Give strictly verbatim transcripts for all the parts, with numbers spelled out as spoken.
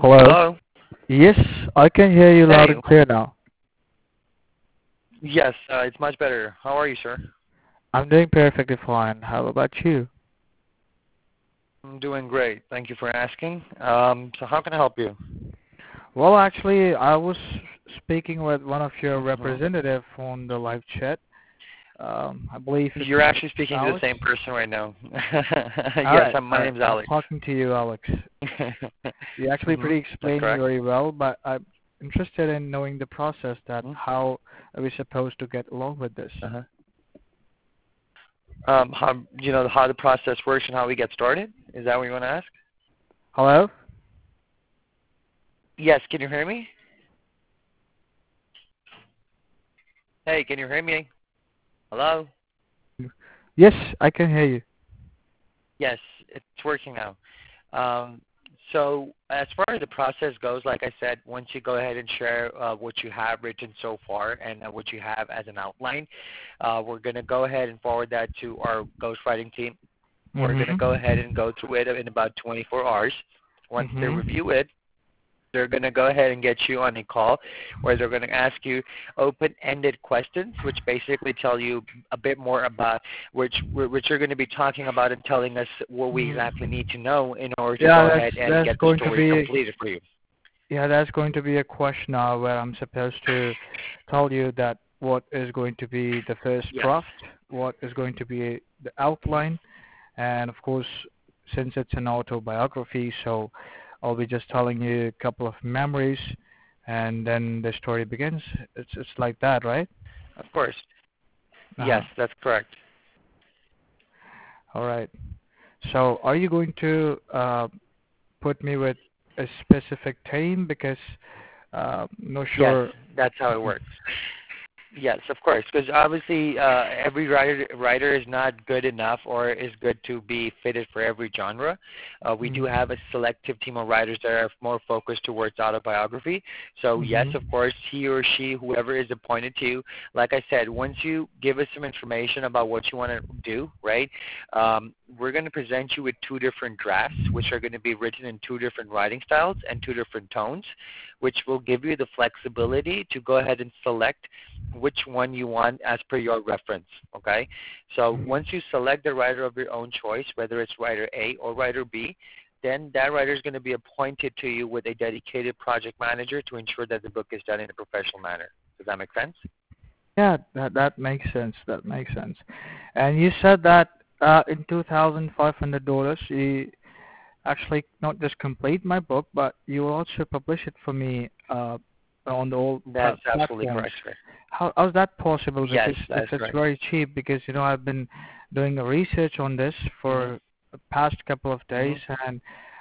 Hello? Hello? Yes, I can hear you loud Hey. and clear now. Yes, uh, it's much better. How are you, sir? I'm doing perfectly fine. How about you? I'm doing great. Thank you for asking. Um, so how can I help you? Well, actually, I was speaking with one of your hmm representative on the live chat. Um, I believe it's You're actually speaking to the Alex. same person right now. All Yes, right, I'm, all my right. name's I'm Alex. talking to you, Alex. You actually hmm pretty That's explained me correct. very well, but I'm interested in knowing the process that hmm how are we supposed to get along with this. Uh-huh. Um, how you know how the process works and how we get started? Is that what you want to ask? Hello? Yes. Can you hear me? Hey, can you hear me? Hello? Yes, I can hear you. Yes, it's working now. Um, so as far as the process goes, like I said, once you go ahead and share uh, what you have written so far and uh, what you have as an outline, uh, we're going to go ahead and forward that to our ghostwriting team. We're going to go ahead Mm-hmm. and go through it in about twenty-four hours. Once they Mm-hmm. review it, they're going to go ahead and get you on a call where they're going to ask you open-ended questions, which basically tell you a bit more about which which you're going to be talking about and telling us what we exactly need to know in order to Yeah, go that's ahead and that's get the going to story be completed for you. yeah, that's going to be a question now where I'm supposed to tell you that what is going to be the first Yes. draft, what is going to be the outline, and of course, since it's an autobiography, so I'll be just telling you a couple of memories, and then the story begins. It's it's like that, right? Of course. Uh Yes, huh. that's correct. All right. So, are you going to uh, put me with a specific team because uh, not Yes, sure. that's how it works. Yes, of course, because obviously uh, every writer writer is not good enough or is good to be fitted for every genre. Uh, we do have a selective team of writers that are more focused towards autobiography. So yes, Mm-hmm. of course, he or she, whoever is appointed to you, like I said, once you give us some information about what you want to do, right, um, we're going to present you with two different drafts, which are going to be written in two different writing styles and two different tones, which will give you the flexibility to go ahead and select which one you want as per your reference, okay? So Mm-hmm. once you select the writer of your own choice, whether it's writer A or writer B, then that writer is going to be appointed to you with a dedicated project manager to ensure that the book is done in a professional manner. Does that make sense? Yeah, that that makes sense. That makes sense. And you said that uh, in two thousand five hundred dollars, you actually not just complete my book, but you will also publish it for me uh, on the old That's pla- absolutely platforms. correct, sir. How how's that possible? Yes, Because that it's is it's correct. very cheap. Because you know I've been doing a research on this for Mm-hmm. the past couple of days, Mm-hmm. and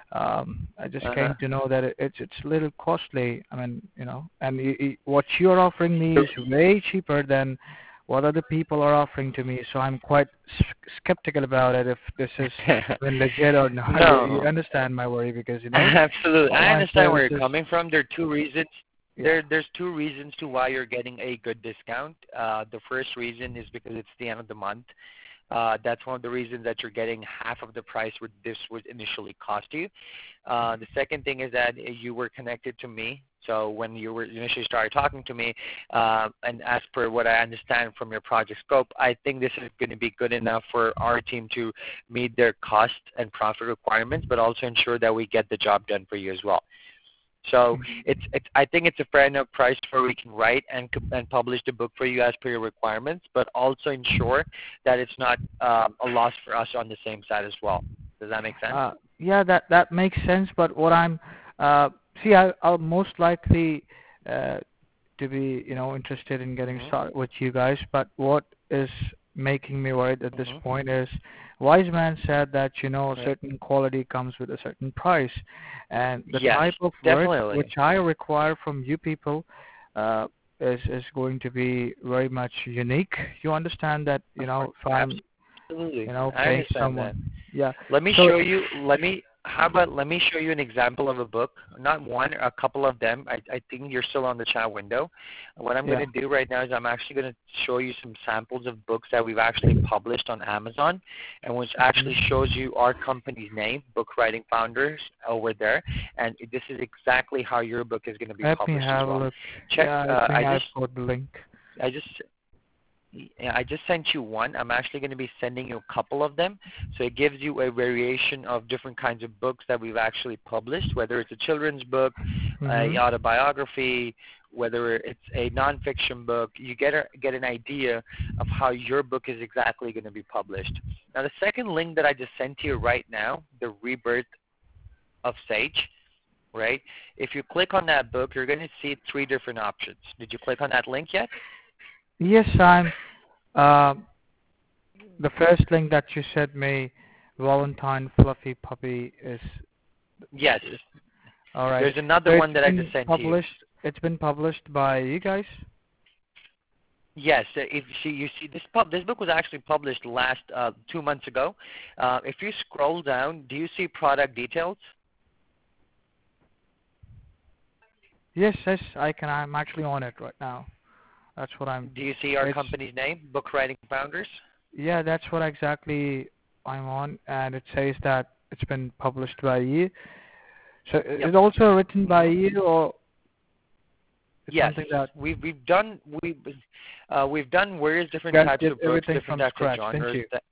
um, I just Uh-huh. came to know that it, it's it's a little costly. I mean, you know, and y y what you're offering me is way cheaper than what other people are offering to me. So I'm quite s- skeptical about it if this is even legit or not. You, you No, understand my worry because you know absolutely. all I my understand where you're services. coming from. There are two reasons. Yeah. There, there's two reasons to why you're getting a good discount. Uh, the first reason is because it's the end of the month. Uh, that's one of the reasons that you're getting half of the price what this would initially cost you. Uh, the second thing is that you were connected to me. So when you were initially started talking to me, uh, and as per what I understand from your project scope, I think this is going to be good enough for our team to meet their cost and profit requirements, but also ensure that we get the job done for you as well. So it's, it's I think it's a fair enough price where we can write and and publish the book for you as per your requirements, but also ensure that it's not um, a loss for us on the same side as well. Does that make sense? Uh, yeah, that that makes sense. But what I'm uh, see, I, I'll most likely uh, to be you know interested in getting Mhm. started with you guys. But what is making me worried at this Mhm. point is wise man said that you know Yeah. certain quality comes with a certain price, and the Yes, type of work which definitely. I require from you people. Uh, is, is going to be very much unique. You understand that, you Of course, know, if I'm, absolutely. you know, I paying understand that. someone. Yeah. Let me So show you. Let me. How about let me show you an example of a book, not one, a couple of them. I, I think you're still on the chat window. What I'm Yeah. going to do right now is I'm actually going to show you some samples of books that we've actually published on Amazon, and which actually shows you our company's name, Book Writing Founders, over there. And this is exactly how your book is going to be Let me published as have a well. look. Check. Yeah, I Uh, think I I've just got the link. I just yeah, I just sent you one. I'm actually going to be sending you a couple of them. So it gives you a variation of different kinds of books that we've actually published, whether it's a children's book, Mm-hmm. a autobiography, whether it's a nonfiction book. You get a, get an idea of how your book is exactly going to be published. Now, the second link that I just sent to you right now, The Rebirth of Sage, right? If you click on that book, you're going to see three different options. Did you click on that link yet? Yes, I'm. Uh, the first link that you sent me, Valentine Fluffy Puppy, is Yes. all right. There's another So one it's that I been just sent to you. published. It's been published by you guys. Yes, uh, if you see, you see this pub, this book was actually published last uh, two months ago. Uh, if you scroll down, do you see product details? Yes, yes, I can. I'm actually on it right now. That's what I'm. Do you see our It's company's name, Book Writing Founders? yeah, that's what exactly I'm on, and it says that it's been published by you. So is Yep. it also written by Mm-hmm. you, or it's Yes, something that we've we've done we uh, we've done various different you guys types did of books, everything different from types of scratch, didn't genres. you? That,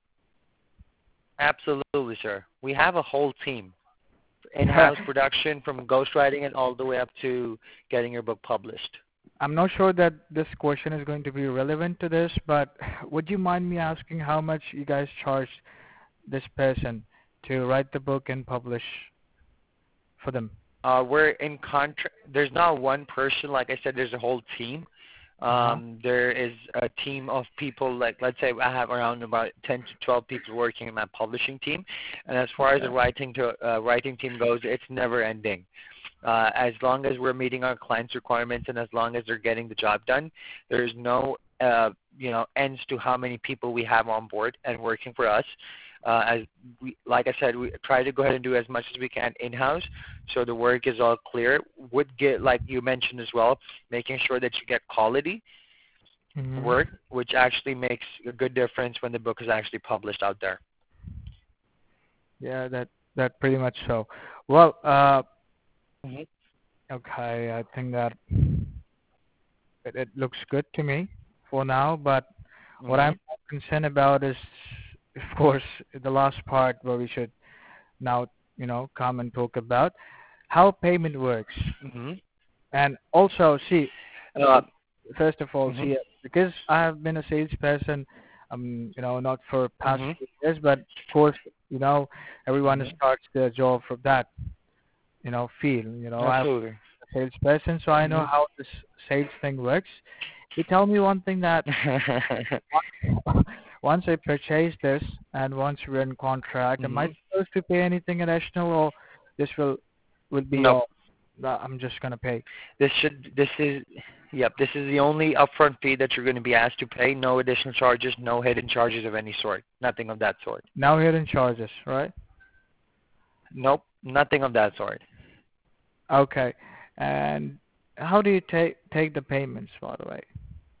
absolutely, sir. We have a whole team, in-house production from ghostwriting and all the way up to getting your book published. I'm not sure that this question is going to be relevant to this, but would you mind me asking how much you guys charge this person to write the book and publish for them? Uh, we're in contract. There's not one person. Like I said, there's a whole team. Uh-huh. Um, there is a team of people. Like let's say I have around about ten to twelve people working in my publishing team. And as far as the Okay. writing to uh, writing team goes, it's never ending. Uh, as long as we're meeting our clients' requirements and as long as they're getting the job done, there's no uh, you know ends to how many people we have on board and working for us. Uh, as we, like I said, we try to go ahead and do as much as we can in-house, so the work is all clear. Would get, like you mentioned as well, making sure that you get quality Mm-hmm. work, which actually makes a good difference when the book is actually published out there. Yeah, that that pretty much so. Well, uh, Mm-hmm. okay, I think that it, it looks good to me for now, but what Mm-hmm. I'm concerned about is, of course, the last part where we should now, you know, come and talk about how payment works. Mm-hmm. And also, see, Uh, first of all, mm-hmm. see, because I have been a salesperson, um, you know, not for past Mm-hmm. few years, but of course, you know, everyone Mm-hmm. starts their job from that, you know, field. You know, I'm Absolutely. a salesperson, so I know how this sales thing works. You tell me one thing that Mm-hmm. once I purchase this and once we're in contract, am I Mm-hmm. supposed to pay anything additional, or this will will be Nope. all that I'm just gonna pay? This should. This is. Yep. This is the only upfront fee that you're going to be asked to pay. No additional charges. No hidden charges of any sort. Nothing of that sort. Now hidden charges, right? Nope. Nothing of that sort. Okay. And how do you take take the payments, by the way?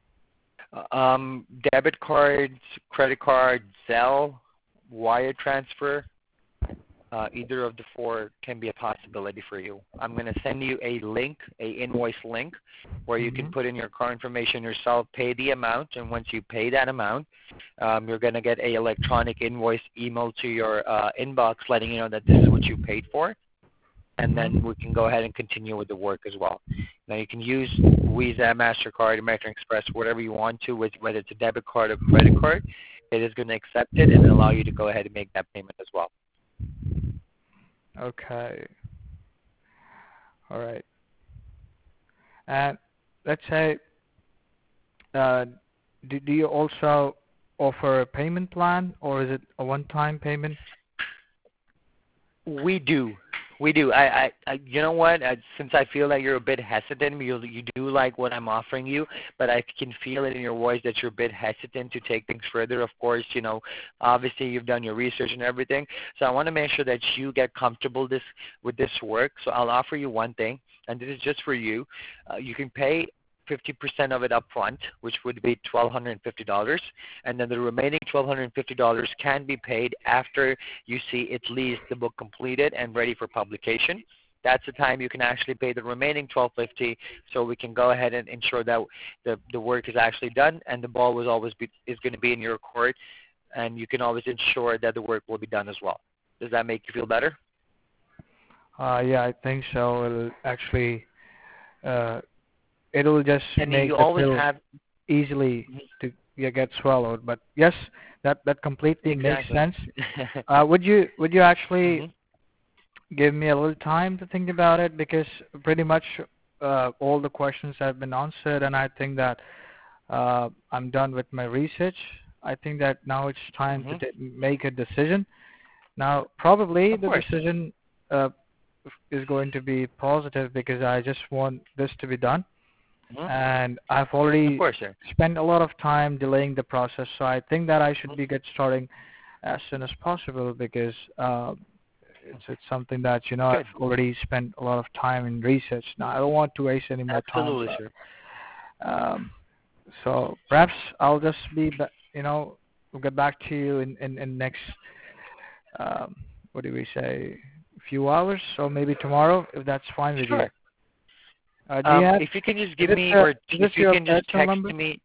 Um, debit cards, credit card, Zelle, wire transfer. Uh, either of the four can be a possibility for you. I'm going to send you a link, a invoice link, where you can Mm-hmm. put in your card information yourself, pay the amount, and once you pay that amount, um, you're going to get a electronic invoice email to your uh, inbox letting you know that this is what you paid for, and then we can go ahead and continue with the work as well. Now you can use Visa, MasterCard, American Express, whatever you want to, with whether it's a debit card or credit card. It is going to accept it and allow you to go ahead and make that payment as well. Okay. All right. And let's say, uh, do, do you also offer a payment plan, or is it a one-time payment? We do. We do. I, I, I you know what? I, since I feel that you're a bit hesitant, you you do like what I'm offering you, but I can feel it in your voice that you're a bit hesitant to take things further. Of course, you know, obviously you've done your research and everything. So I want to make sure that you get comfortable this with this work. So I'll offer you one thing, and this is just for you. Uh, you can pay fifty percent of it up front, which would be one thousand two hundred fifty dollars, and then the remaining one thousand two hundred fifty dollars can be paid after you see at least the book completed and ready for publication. That's the time you can actually pay the remaining twelve fifty, so we can go ahead and ensure that the, the work is actually done and the ball was always be, is going to be in your court, and you can always ensure that the work will be done as well. Does that make you feel better? Uh, yeah, I think so. It'll actually, uh, it'll just And make you the always pill have easily to yeah, get swallowed. But yes, that that completely makes exactly. sense. Uh, would you would you actually hmm give me a little time to think about it, because pretty much uh, all the questions have been answered, and I think that uh, I'm done with my research. I think that now it's time to hmm t- make a decision. Now, probably Of the course. decision uh, is going to be positive, because I just want this to be done, hmm and I've Of already course, sir. spent a lot of time delaying the process. So I think that I should Mhm. be get starting as soon as possible, because uh, it's it's something that you know Good. I've already spent a lot of time in research. Now I don't want to waste any more time. Absolutely, But sir. um, so perhaps I'll just be ba- you know we'll get back to you in in, in next um, what do we say, few hours, or maybe tomorrow, if that's fine with you. Sure. Uh, do you Um, have, if you can just is give it me, uh, or is this if you your can just personal text number? me.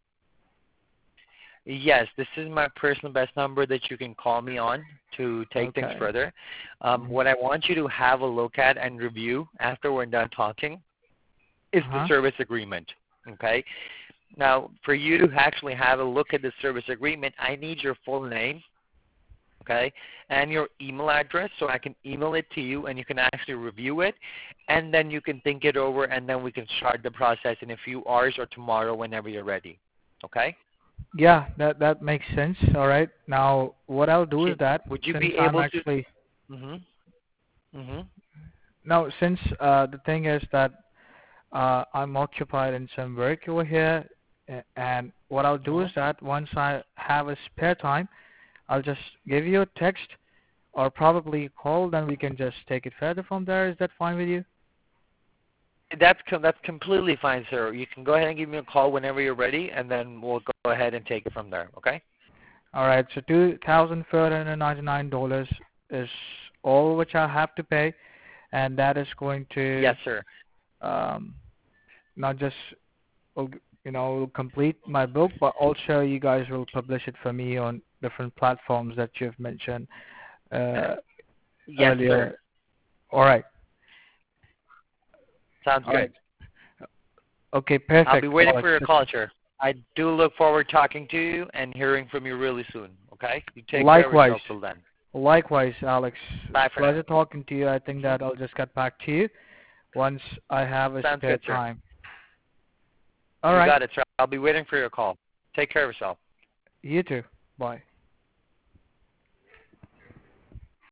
Yes, this is my personal best number that you can call me on to take things Okay. further. Um, Mm-hmm. what I want you to have a look at and review after we're done talking is the Uh-huh. service agreement. Okay. Now, for you to actually have a look at the service agreement, I need your full name, okay, and your email address so I can email it to you and you can actually review it, and then you can think it over, and then we can start the process in a few hours or tomorrow whenever you're ready. Okay? Yeah, that that makes sense. All right. Now, what I'll do is Can, that would you since be I'm able to? actually Mhm. Mhm. no, since uh, the thing is that uh, I'm occupied in some work over here, a- and what I'll do is Mhm. that once I have a spare time, I'll just give you a text or probably a call. Then we can just take it further from there. Is that fine with you? That's com- that's completely fine, sir. You can go ahead and give me a call whenever you're ready, and then we'll go ahead and take it from there. Okay? All right. So two thousand four hundred ninety-nine dollars is all which I have to pay, and that is going to Yes, sir. um, not just will, you know will complete my book, but also you guys will publish it for me on different platforms that you've mentioned uh, Yes, sir. earlier. All right. Sounds All good. right. Okay. I'll be Perfect, waiting Alex. for your call, sir. I do look forward talking to you and hearing from you really soon. Okay? You take care of Likewise. yourself till then. Likewise, Alex. Bye for now. Pleasure talking to you. I think Mhm. that I'll just get back to you once I have a Sounds spare good, sir. time. All You right. got it, sir. I'll be waiting for your call. Take care of yourself. You too. Bye.